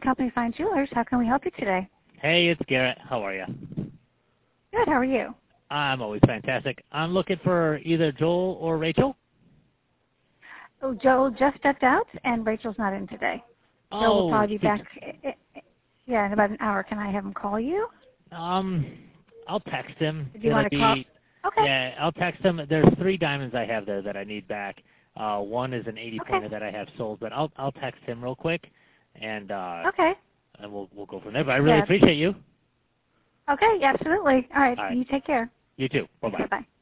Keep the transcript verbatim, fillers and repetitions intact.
Company Fine Jewelers. How can we help you today? Hey, it's Garrett. How are you? Good. How are you? I'm always fantastic. I'm looking for either Joel or Rachel. Oh, Joel just stepped out, and Rachel's not in today. Oh, Joel will probably be did- back, eh, eh, yeah, in about an hour. Can I have him call you? Um, I'll text him. Do you It'll want to be, call? Okay. Yeah, I'll text him. There's three diamonds I have there that I need back. Uh, one is an eighty Okay. pointer that I have sold, but I'll I'll text him real quick, and uh, Okay. and we'll we'll go from there. But I really Yeah. appreciate you. Okay. Absolutely. All right. All right. You take care. You too. Bye bye. Bye bye.